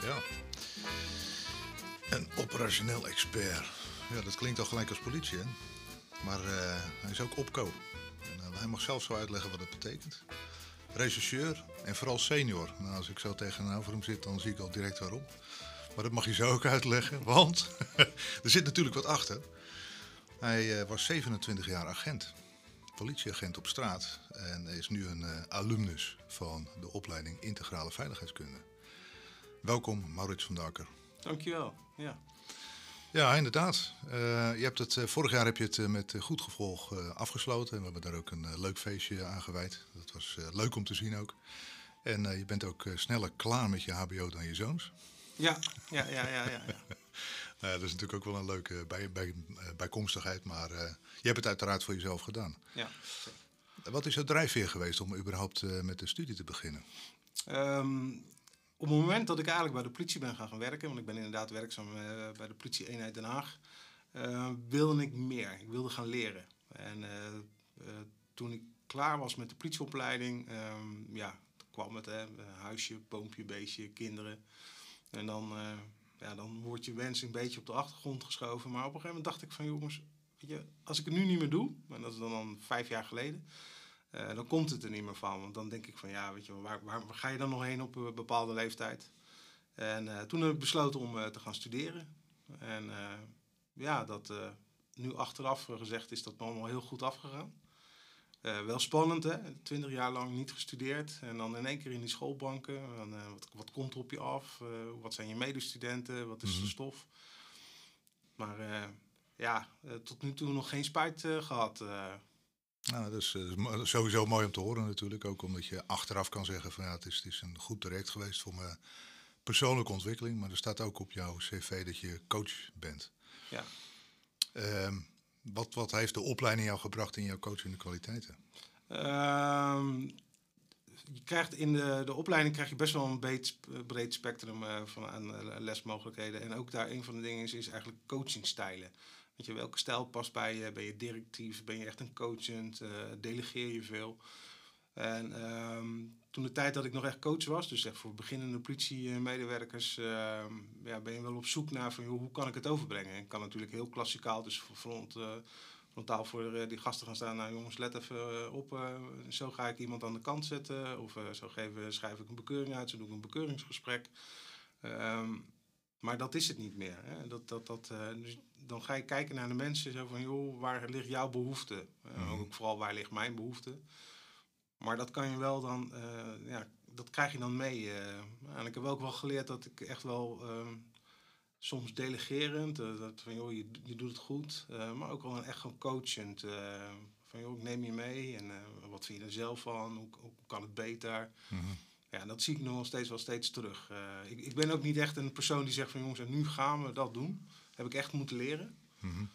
Ja. Een operationeel expert. Ja, dat klinkt al gelijk als politie, hè? Maar hij is ook opco. En hij mag zelf zo uitleggen wat het betekent. Rechercheur en vooral senior. Nou, als ik zo tegenover hem zit, dan zie ik al direct waarom. Maar dat mag je zo ook uitleggen, want er zit natuurlijk wat achter. Hij was 27 jaar agent. Politieagent op straat. En is nu een alumnus van de opleiding Integrale Veiligheidskunde. Welkom, Maurits van Darker. Dankjewel, ja. Ja, inderdaad. Vorig jaar heb je het met goed gevolg afgesloten. En we hebben daar ook een leuk feestje aan gewijd. Dat was leuk om te zien ook. En je bent ook sneller klaar met je hbo dan je zoons. Ja. Dat is natuurlijk ook wel een leuke bijkomstigheid. Maar je hebt het uiteraard voor jezelf gedaan. Ja. Wat is het drijfveer geweest om überhaupt met de studie te beginnen? Op het moment dat ik eigenlijk bij de politie ben gaan werken, want ik ben inderdaad werkzaam bij de politie-eenheid Den Haag, wilde ik meer. Ik wilde gaan leren. En toen ik klaar was met de politieopleiding, kwam het, huisje, boompje, beestje, kinderen. En dan wordt je wens een beetje op de achtergrond geschoven. Maar op een gegeven moment dacht ik van jongens, weet je, als ik het nu niet meer doe, en dat is dan 5 jaar geleden, dan komt het er niet meer van. Want dan denk ik van ja, weet je, waar ga je dan nog heen op een bepaalde leeftijd? En toen heb ik besloten om te gaan studeren. En nu achteraf gezegd is dat allemaal heel goed afgegaan. Wel spannend, hè? 20 jaar lang niet gestudeerd. En dan in één keer in die schoolbanken. Wat komt er op je af? Wat zijn je medestudenten? Wat is de stof? Maar tot nu toe nog geen spijt gehad. Nou, dat is sowieso mooi om te horen natuurlijk. Ook omdat je achteraf kan zeggen van ja, het is een goed traject geweest voor mijn persoonlijke ontwikkeling. Maar er staat ook op jouw cv dat je coach bent. Ja. Wat heeft de opleiding jou gebracht in jouw coachende kwaliteiten? Je krijgt in de opleiding krijg je best wel een breed spectrum aan lesmogelijkheden. En ook daar een van de dingen is eigenlijk coachingstijlen. Weet je, welke stijl past bij je? Ben je directief? Ben je echt een coachend? Delegeer je veel? En toen de tijd dat ik nog echt coach was, dus echt voor beginnende politiemedewerkers, ben je wel op zoek naar van, joh, hoe kan ik het overbrengen? Ik kan natuurlijk heel klassikaal, dus frontaal voor die gasten gaan staan. Nou jongens, let even op, zo ga ik iemand aan de kant zetten. Of schrijf ik een bekeuring uit, zo doe ik een bekeuringsgesprek. Maar dat is het niet meer. Hè? Dus dan ga je kijken naar de mensen, zo van, joh, waar ligt jouw behoefte? Ook vooral, waar ligt mijn behoefte? Maar dat kan je wel dan, dat krijg je dan mee. En ik heb ook wel geleerd dat ik echt wel soms delegerend, dat van joh, je doet het goed, maar ook wel echt gewoon coachend. Van joh, ik neem je mee en wat vind je er zelf van? Hoe kan het beter? Mm-hmm. Ja, dat zie ik nog wel steeds terug. Ik ben ook niet echt een persoon die zegt van jongens, en nu gaan we dat doen. Heb ik echt moeten leren. Mm-hmm.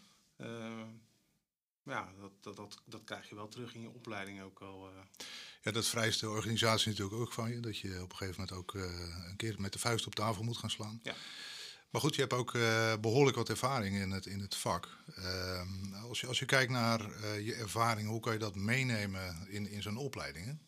Dat krijg je wel terug in je opleiding ook al. Ja, dat vereist de organisatie natuurlijk ook van je. Dat je op een gegeven moment ook een keer met de vuist op tafel moet gaan slaan. Ja. Maar goed, je hebt ook behoorlijk wat ervaring in het vak. Als je kijkt naar je ervaring, hoe kan je dat meenemen in zo'n opleiding? Hè?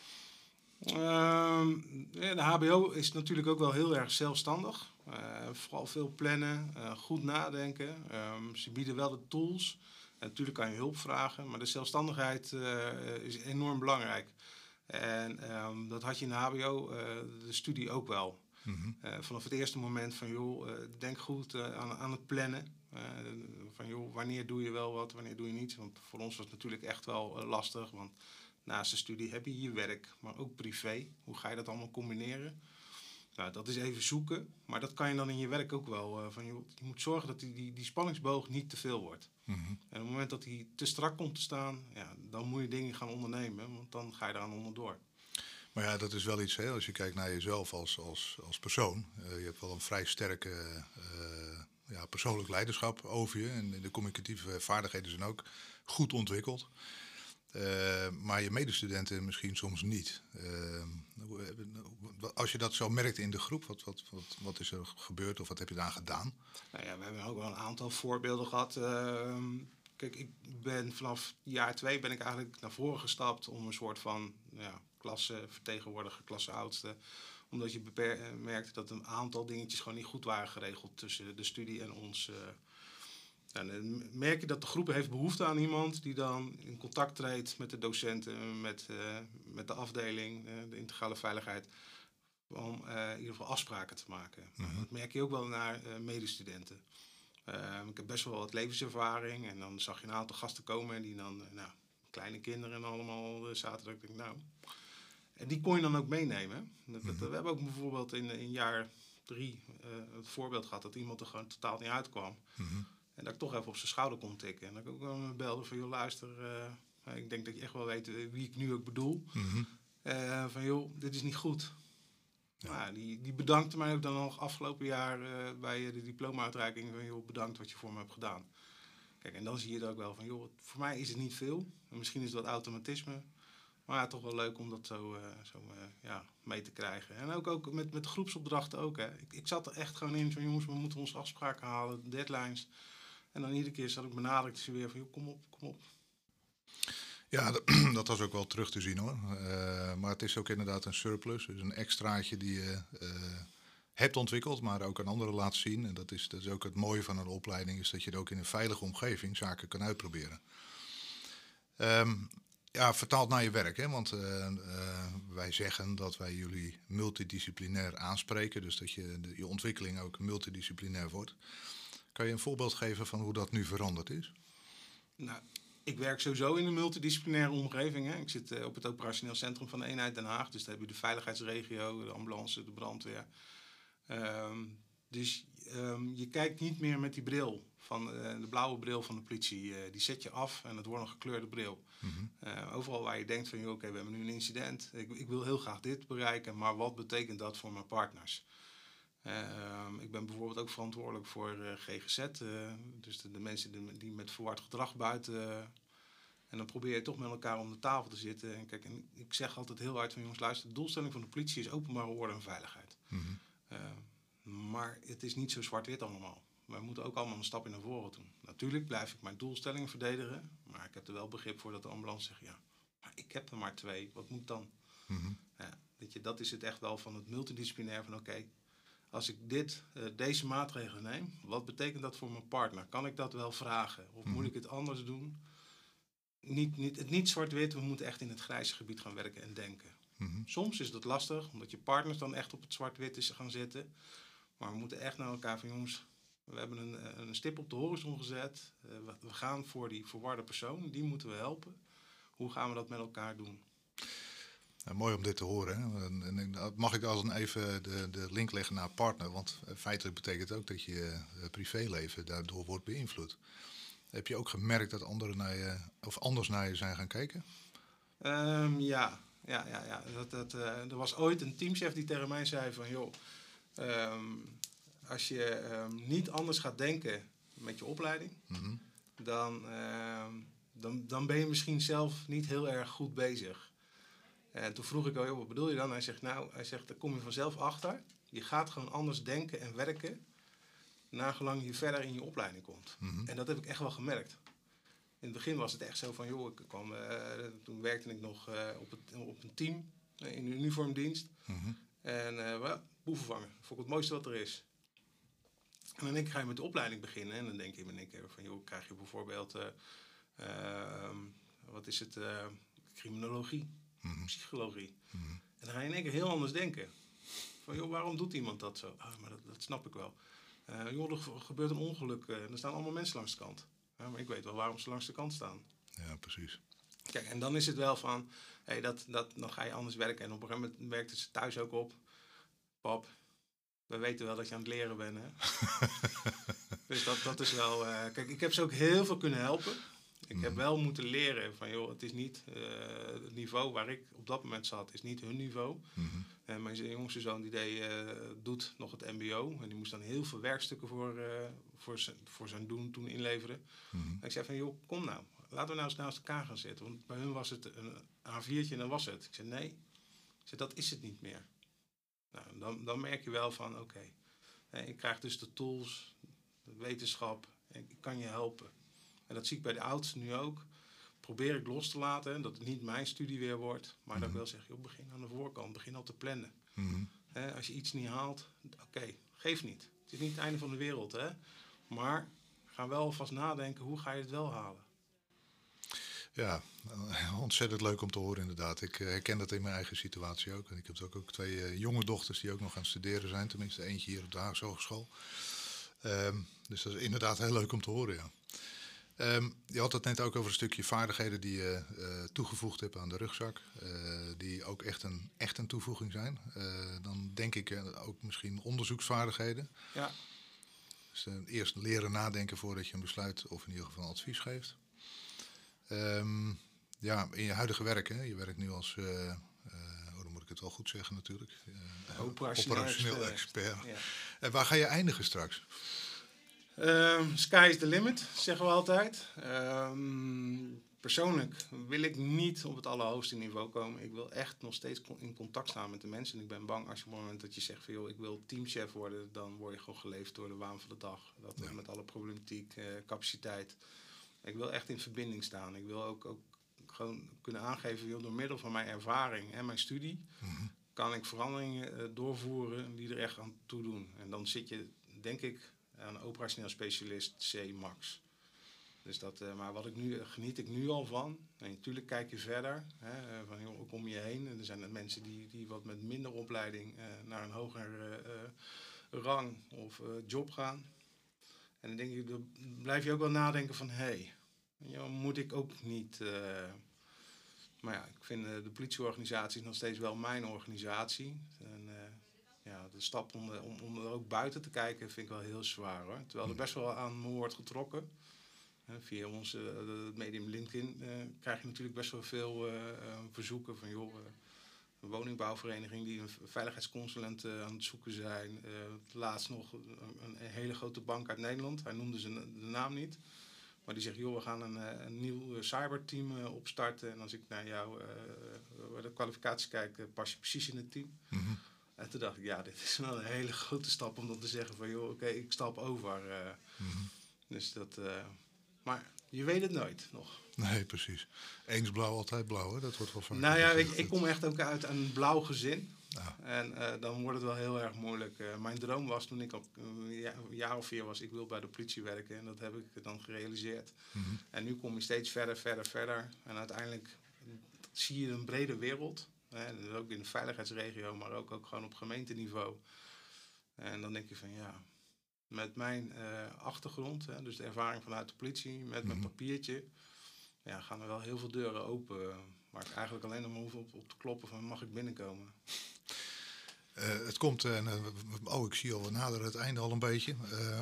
De HBO is natuurlijk ook wel heel erg zelfstandig. Vooral veel plannen, goed nadenken. Ze bieden wel de tools. Natuurlijk kan je hulp vragen, maar de zelfstandigheid is enorm belangrijk. En dat had je in de HBO, de studie ook wel. Mm-hmm. Vanaf het eerste moment van, joh, denk goed aan het plannen. Van, joh, wanneer doe je wel wat, wanneer doe je niet. Want voor ons was het natuurlijk echt wel lastig. Want naast de studie heb je je werk, maar ook privé. Hoe ga je dat allemaal combineren? Nou, dat is even zoeken. Maar dat kan je dan in je werk ook wel. Van, joh, je moet zorgen dat die spanningsboog niet te veel wordt. Mm-hmm. En op het moment dat die te strak komt te staan, ja, dan moet je dingen gaan ondernemen. Want dan ga je eraan onderdoor. Maar ja, dat is wel iets, hè, als je kijkt naar jezelf als persoon. Je hebt wel een vrij sterke persoonlijk leiderschap over je. En de communicatieve vaardigheden zijn ook goed ontwikkeld. Maar je medestudenten misschien soms niet. Als je dat zo merkt in de groep, wat is er gebeurd of wat heb je daar gedaan? Nou ja, we hebben ook wel een aantal voorbeelden gehad. Kijk, ik ben vanaf jaar 2 ben ik eigenlijk naar voren gestapt om een soort van klassevertegenwoordiger, klasseoudste, Omdat je merkte dat een aantal dingetjes gewoon niet goed waren geregeld tussen de studie en ons. En dan merk je dat de groep heeft behoefte aan iemand die dan in contact treedt met de docenten, met de afdeling, de integrale veiligheid, om in ieder geval afspraken te maken. Dat merk je ook wel naar medestudenten. Ik heb best wel wat levenservaring en dan zag je een aantal gasten komen die dan, kleine kinderen en allemaal zaten. Dat ik denk, en die kon je dan ook meenemen. We hebben ook bijvoorbeeld in jaar 3 het voorbeeld gehad dat iemand er gewoon totaal niet uitkwam. En dat ik toch even op zijn schouder kon tikken. En dat ik ook wel belde van, joh, luister, ik denk dat je echt wel weet wie ik nu ook bedoel. Van, joh, dit is niet goed. Ja. Die bedankte mij ook dan nog afgelopen jaar bij de diploma-uitreiking. Van, joh, bedankt wat je voor me hebt gedaan. Kijk, en dan zie je er ook wel van, joh, voor mij is het niet veel. En misschien is het wat automatisme. Maar toch wel leuk om dat zo mee te krijgen. En ook met groepsopdrachten ook. Hè. Ik zat er echt gewoon in van, jongens, we moeten onze afspraken halen, deadlines. En dan iedere keer zat ik benadrukt ze weer van, joh, kom op. Ja, dat was ook wel terug te zien hoor. Maar het is ook inderdaad een surplus. Dus een extraatje die je hebt ontwikkeld, maar ook aan anderen laat zien. En dat is ook het mooie van een opleiding, is dat je er ook in een veilige omgeving zaken kan uitproberen. Vertaald naar je werk, hè? Want wij zeggen dat wij jullie multidisciplinair aanspreken. Dus dat je ontwikkeling ook multidisciplinair wordt. Kan je een voorbeeld geven van hoe dat nu veranderd is? Nou, ik werk sowieso in een multidisciplinaire omgeving. Hè. Ik zit op het operationeel centrum van de eenheid Den Haag. Dus daar heb je de veiligheidsregio, de ambulance, de brandweer. Dus je kijkt niet meer met die bril, van de blauwe bril van de politie. Die zet je af en het wordt een gekleurde bril. Overal waar je denkt van, oké, we hebben nu een incident. Ik wil heel graag dit bereiken, maar wat betekent dat voor mijn partners? Ik ben bijvoorbeeld ook verantwoordelijk voor GGZ. Dus de mensen die met verward gedrag buiten. En dan probeer je toch met elkaar om de tafel te zitten. En kijk, en ik zeg altijd heel hard van, jongens, luister, de doelstelling van de politie is openbare orde en veiligheid. Maar het is niet zo zwart-wit allemaal. Wij moeten ook allemaal een stapje naar voren doen. Natuurlijk blijf ik mijn doelstellingen verdedigen. Maar ik heb er wel begrip voor dat de ambulance zegt, ja, maar ik heb er maar 2. Wat moet dan? Ja, weet je, dat is het echt wel van het multidisciplinair van, oké, als ik deze maatregelen neem, wat betekent dat voor mijn partner? Kan ik dat wel vragen? Of moet ik het anders doen? Niet zwart-wit, we moeten echt in het grijze gebied gaan werken en denken. Soms is dat lastig, omdat je partners dan echt op het zwart-wit is gaan zitten. Maar we moeten echt naar elkaar van, jongens, we hebben een stip op de horizon gezet. We gaan voor die verwarde persoon, die moeten we helpen. Hoe gaan we dat met elkaar doen? Mooi om dit te horen. Hè? En mag ik als even de link leggen naar partner? Want feitelijk betekent ook dat je privéleven daardoor wordt beïnvloed. Heb je ook gemerkt dat anderen naar je, of anders naar je zijn gaan kijken? Ja. Er was ooit een teamchef die tegen mij zei van, joh, als je niet anders gaat denken met je opleiding, dan ben je misschien zelf niet heel erg goed bezig. En toen vroeg ik al, joh, wat bedoel je dan? Hij zegt, daar kom je vanzelf achter. Je gaat gewoon anders denken en werken, nagelang je verder in je opleiding komt. En dat heb ik echt wel gemerkt. In het begin was het echt zo van, joh, toen werkte ik nog op een team in de uniformdienst. En boeven vangen, vond ik het mooiste wat er is. En dan ga je met de opleiding beginnen en dan denk je in één keer van, joh, krijg je bijvoorbeeld, criminologie, psychologie. En dan ga je in één keer heel anders denken. Van, joh, waarom doet iemand dat zo? Maar dat snap ik wel. Joh, er gebeurt een ongeluk en er staan allemaal mensen langs de kant. Ja, maar ik weet wel waarom ze langs de kant staan. Ja, precies. Kijk, en dan is het wel van, dan ga je anders werken. En op een gegeven moment merkte ze thuis ook op, pap, we weten wel dat je aan het leren bent, hè? Dus dat is wel... kijk, ik heb ze ook heel veel kunnen helpen. Ik heb wel moeten leren van, joh, het is niet het niveau waar ik op dat moment zat, is niet hun niveau. Mijn jongste zoon doet nog het mbo. En die moest dan heel veel werkstukken voor zijn doen toen inleveren. En ik zei van, joh, kom nou. Laten we nou eens naast elkaar gaan zitten. Want bij hun was het een A4'tje en dan was het. Ik zei, nee. Ik zei, dat is het niet meer. Nou, dan merk je wel van, oké. Ik krijg dus de tools, de wetenschap. En ik kan je helpen. En dat zie ik bij de oudsten nu ook. Probeer ik los te laten. Dat het niet mijn studie weer wordt. Maar dat ik wel zeg, joh, begin aan de voorkant. Begin al te plannen. Als je iets niet haalt, oké, geeft niet. Het is niet het einde van de wereld, hè. Maar ga wel vast nadenken, hoe ga je het wel halen? Ja, ontzettend leuk om te horen inderdaad. Ik herken dat in mijn eigen situatie ook. En ik heb ook 2 jonge dochters die ook nog aan het studeren zijn. Tenminste, eentje hier op de Haagse Hogeschool. Dus dat is inderdaad heel leuk om te horen, ja. Je had het net ook over een stukje vaardigheden die je toegevoegd hebt aan de rugzak. Die ook echt een toevoeging zijn. Dan denk ik ook misschien onderzoeksvaardigheden. Ja. Dus eerst leren nadenken voordat je een besluit of in ieder geval een advies geeft. Ja, in je huidige werk, hè? Je werkt nu als, dan moet ik het wel goed zeggen natuurlijk. Operationeel expert. Ja. En waar ga je eindigen straks? Sky is the limit, zeggen we altijd. Persoonlijk wil ik niet op het allerhoogste niveau komen. Ik wil echt nog steeds in contact staan met de mensen. En ik ben bang als je op het moment dat je zegt van joh, ik wil teamchef worden, dan word je gewoon geleefd door de waan van de dag. Dat met alle problematiek, capaciteit. Ik wil echt in verbinding staan. Ik wil ook gewoon kunnen aangeven, joh, door middel van mijn ervaring en mijn studie, kan ik veranderingen doorvoeren die er echt aan toe doen. En dan zit je, denk ik, aan operationeel specialist C max. Dus maar geniet ik nu al van. En natuurlijk kijk je verder. Hè, van joh, ook om je heen. En er zijn mensen die wat met minder opleiding naar een hogere rang of job gaan. En dan denk ik, dan blijf je ook wel nadenken van moet ik ook niet. Maar ja, ik vind de politieorganisatie nog steeds wel mijn organisatie. En, de stap om er ook buiten te kijken vind ik wel heel zwaar, hoor. Terwijl er best wel aan me wordt getrokken. Via ons het medium LinkedIn krijg je natuurlijk best wel veel verzoeken van joh, een woningbouwvereniging die een veiligheidsconsulent aan het zoeken zijn. Laatst nog een hele grote bank uit Nederland. Hij noemde de naam niet. Maar die zegt, joh, we gaan een nieuw cyberteam opstarten. En als ik naar jou de kwalificaties kijk, pas je precies in het team. Mm-hmm. En toen dacht ik, ja, dit is wel een hele grote stap om dan te zeggen van, joh, oké, ik stap over. Dus dat... maar je weet het nooit nog. Nee, precies. Eens blauw, altijd blauw, hè? Dat wordt wel vaak. Nou ja, ik kom echt ook uit een blauw gezin. Ja. En dan wordt het wel heel erg moeilijk. Mijn droom was toen ik al een jaar of 4 was, ik wil bij de politie werken. En dat heb ik dan gerealiseerd. Mm-hmm. En nu kom je steeds verder. En uiteindelijk zie je een brede wereld. Dus ook in de veiligheidsregio, maar ook gewoon op gemeenteniveau. En dan denk je van ja, met mijn achtergrond, dus de ervaring vanuit de politie, met mijn papiertje, gaan er wel heel veel deuren open. Waar ik eigenlijk alleen nog maar hoef op te kloppen van mag ik binnenkomen. Het komt, ik zie al, we naderen het einde al een beetje.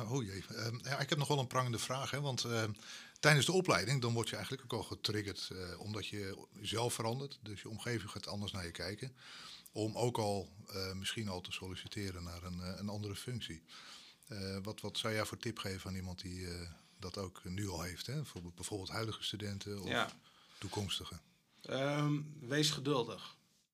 Ik heb nog wel een prangende vraag, hè, want tijdens de opleiding dan word je eigenlijk ook al getriggerd, omdat je zelf verandert. Dus je omgeving gaat anders naar je kijken. Om ook al misschien al te solliciteren naar een andere functie. Wat zou jij voor tip geven aan iemand die dat ook nu al heeft? Hè? Voor bijvoorbeeld huidige studenten of toekomstige? Wees geduldig.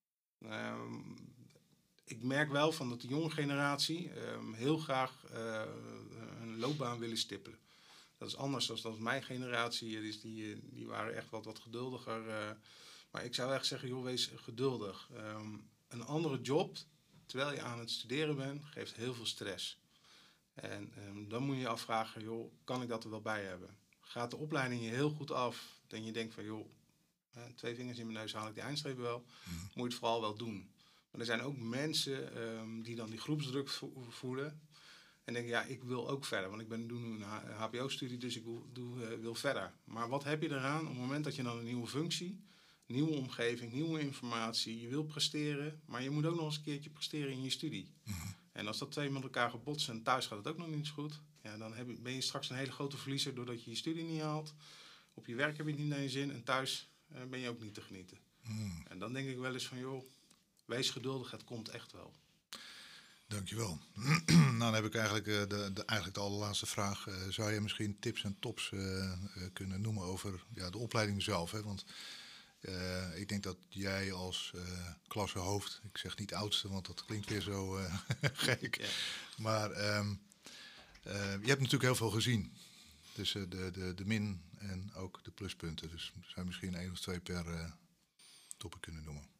Ik merk wel van dat de jonge generatie heel graag een loopbaan willen stippelen. Dat is anders dan mijn generatie. Dus die waren echt wat geduldiger. Maar ik zou echt zeggen, joh, wees geduldig. Een andere job, terwijl je aan het studeren bent, geeft heel veel stress. En dan moet je je afvragen, joh, kan ik dat er wel bij hebben? Gaat de opleiding je heel goed af, dan je denkt van, joh, 2 vingers in mijn neus haal ik die eindstreep wel. Moet je het vooral wel doen. Maar er zijn ook mensen die dan die groepsdruk voelen. En denken, ja, ik wil ook verder. Want ik doe nu een hbo-studie, dus ik wil verder. Maar wat heb je eraan op het moment dat je dan een nieuwe functie, nieuwe omgeving, nieuwe informatie, je wil presteren, maar je moet ook nog eens een keertje presteren in je studie. En als dat 2 met elkaar gebotst en thuis gaat het ook nog niet zo goed, ja, dan ben je straks een hele grote verliezer doordat je je studie niet haalt. Op je werk heb je het niet naar je zin en thuis ben je ook niet te genieten. En dan denk ik wel eens van, joh, wees geduldig, het komt echt wel. Dankjewel. Nou, dan heb ik eigenlijk de allerlaatste vraag. Zou je misschien tips en tops kunnen noemen over de opleiding zelf? Hè? Want ik denk dat jij als klassehoofd, ik zeg niet oudste, want dat klinkt weer zo gek. Ja. Maar je hebt natuurlijk heel veel gezien. Dus de min en ook de pluspunten. Dus zou je misschien 1 of 2 per topic kunnen noemen.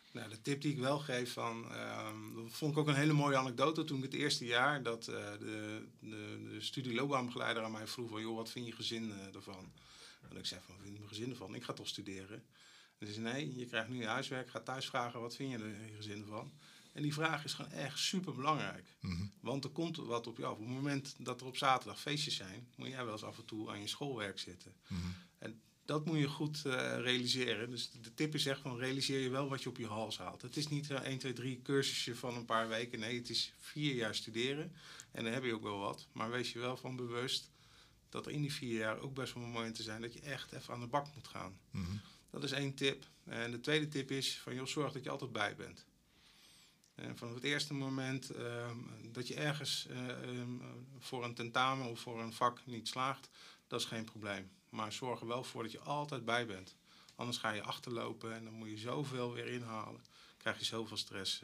Nou, de tip die ik wel geef dat vond ik ook een hele mooie anekdote toen ik het eerste jaar dat de studieloopbaanbegeleider aan mij vroeg van joh, wat vind je gezin ervan? En ik zei van, wat vind je mijn gezin ervan? Ik ga toch studeren? En ze zei nee, je krijgt nu je huiswerk, ga thuis vragen wat vind je er gezin ervan? En die vraag is gewoon echt super belangrijk. Mm-hmm. Want er komt wat op je af. Op het moment dat er op zaterdag feestjes zijn, moet jij wel eens af en toe aan je schoolwerk zitten. Mm-hmm. En dat moet je goed realiseren. Dus de tip is echt van realiseer je wel wat je op je hals haalt. Het is niet 1, 2, 3 cursusje van een paar weken. Nee, het is 4 jaar studeren. En dan heb je ook wel wat. Maar wees je wel van bewust dat er in die 4 jaar ook best wel momenten zijn dat je echt even aan de bak moet gaan. Mm-hmm. Dat is 1 tip. En de tweede tip is van joh, zorg dat je altijd bij bent. En vanaf het eerste moment dat je ergens voor een tentamen of voor een vak niet slaagt, dat is geen probleem. Maar zorg er wel voor dat je altijd bij bent. Anders ga je achterlopen en dan moet je zoveel weer inhalen. Dan krijg je zoveel stress.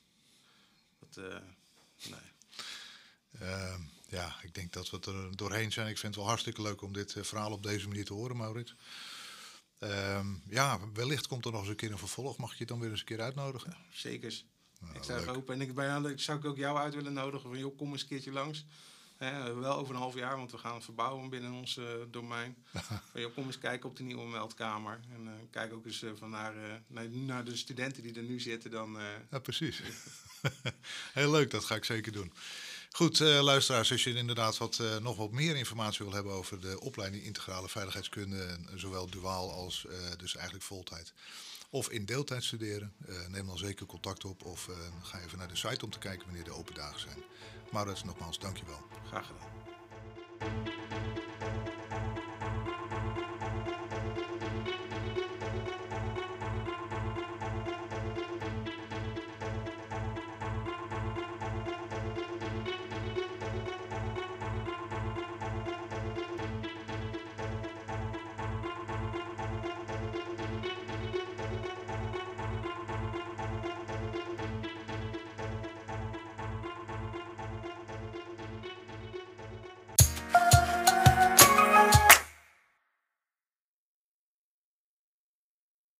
Nee. Ja, ik denk dat we er doorheen zijn. Ik vind het wel hartstikke leuk om dit verhaal op deze manier te horen, Maurits. Ja, wellicht komt er nog eens een keer een vervolg. Mag ik je dan weer eens een keer uitnodigen? Zeker. Nou, ik zou leuk. hopen. En ik zou ook jou uit willen nodigen van joh, kom eens een keertnaar langs. Wel over een half jaar, want we gaan verbouwen binnen ons domein. Van, joh, kom eens kijken op de nieuwe meldkamer. En kijk ook eens naar de studenten die er nu zitten. Ja, precies. Heel leuk, dat ga ik zeker doen. Goed, luisteraars, als je inderdaad nog wat meer informatie wil hebben over de opleiding Integrale Veiligheidskunde, zowel duaal als dus eigenlijk voltijd, of in deeltijd studeren, neem dan zeker contact op of ga even naar de site om te kijken wanneer de open dagen zijn. Maurits, nogmaals, dankjewel. Graag gedaan.